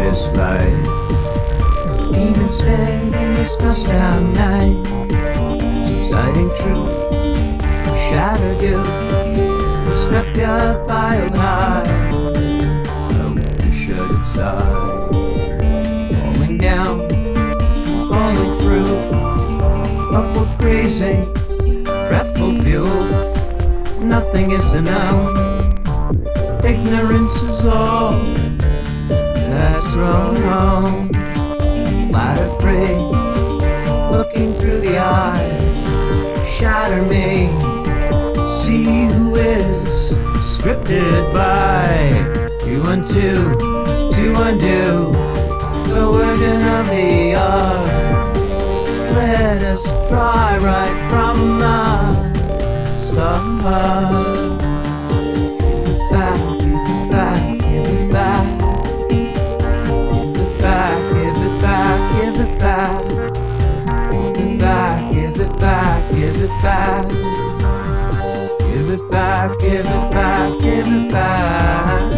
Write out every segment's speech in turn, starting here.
forest light. Demons fed in this dust down night. Subsiding truth shattered you. The scrapyard piled high. Hope to shut its eye. Falling down, falling through. Upward grazing, fretful fuel. Nothing is known. Ignorance is all that's wrong. Flatter free, looking through the eye. Shatter me, see who is scripted by you and two to undo the version of the art. Let us try right from the start. Give it back, give it back, give it back, give it back.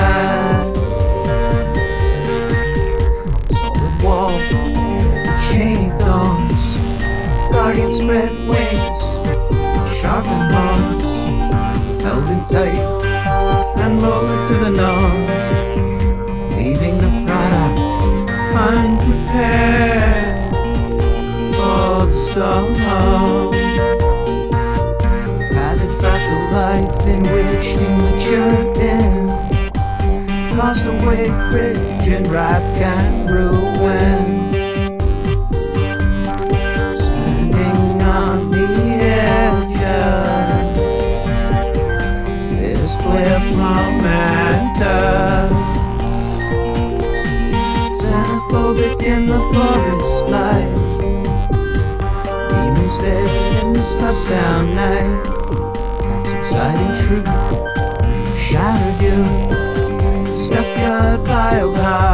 Solid wall, shady thorns, guardian spread wings, sharpened horns, held in tight and lowered to the north, leaving the product unprepared for the storm. Life in which to mature in, cast away bridge and ripe can ruin. Standing on the edge of this cliff momentum, xenophobic in the forest light. Demons fed in this dust down night. Subsiding truth shattered you. The scrapyard piled high.